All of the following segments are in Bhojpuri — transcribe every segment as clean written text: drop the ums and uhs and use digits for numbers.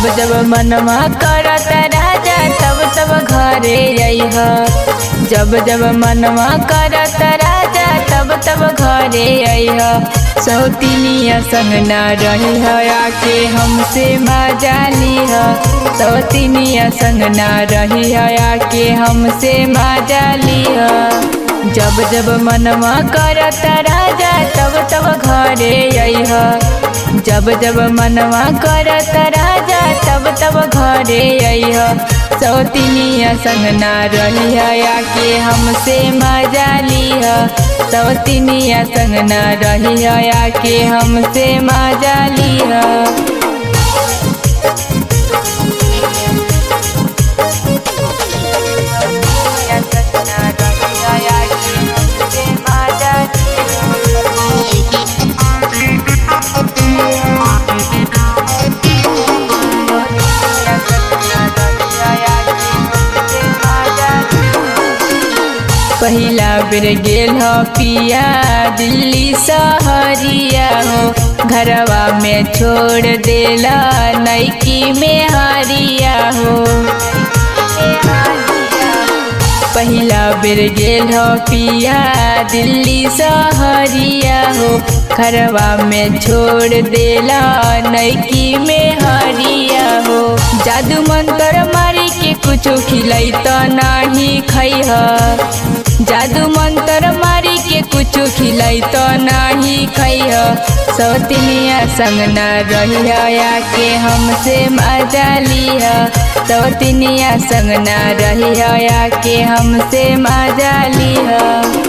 जब मनवा करत राजा तब तब घरे अइह। जब जब मनवा करत राजा तब तब घरे अइह। सौतीनिया संग ना रही आके हमसे मजा लीह। सौतीनिया संग ना रही आके हमसे मजा लीह। जब जब मनवा करत राजा तब तब घरे अइह। जब जब मनवा करत राजा तब तब घरे अइह। सौतीनिया संग ना रही आके हमसे मजा लीह। सौतीनिया संग ना रही आके हमसे मजा लीह। पहिला बेर गेल हो पिया दिल्ली सहरिया हो। घरवा में छोड़ देला नैकी में हारिया हो। पहिला बेर गेल हो पिया दिल्ली सहरिया हो। घरवा में छोड़ देला नैकी में हारिया हो। जादू मंत्र मारी के कुछ खिलाई तो नहीं खैह। जादू मंत्र मारी के कुछ खिलाई तो नहीं खैह। सौतीनिया संग ना रही आके हमसे मजा लीह। सौतीनिया संग ना रही आके हमसे मजा लीह।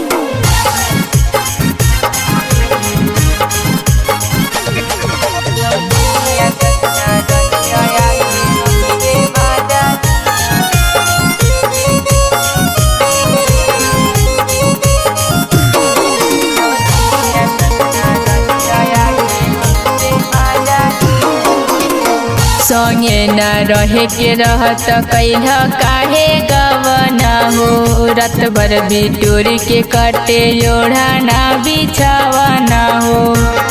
संगे न रहे के रहत कैल काहे गवना हो। रात भर बिटोरी के कटे ओढ़ाना बिछावना हो।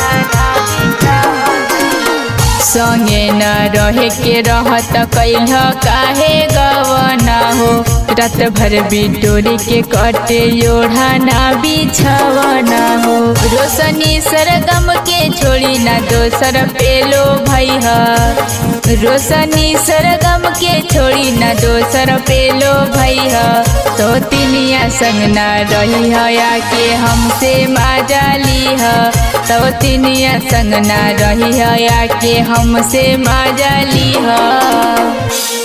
संगे न रहे के रहत कैल काहे गवना हो। रात भर बिटोरी के कटे ओढ़ाना बिछावना हो। रोशनी सरगम के छोड़ी ना दोसर पेलो भैह। रोशनी सरगम के छोड़ी ना दोसर पेलो भैह। सौतीनिया संग ना रही आके हमसे मजा लीह। सौतीनिया संग ना रही आके हमसे मजा लीह।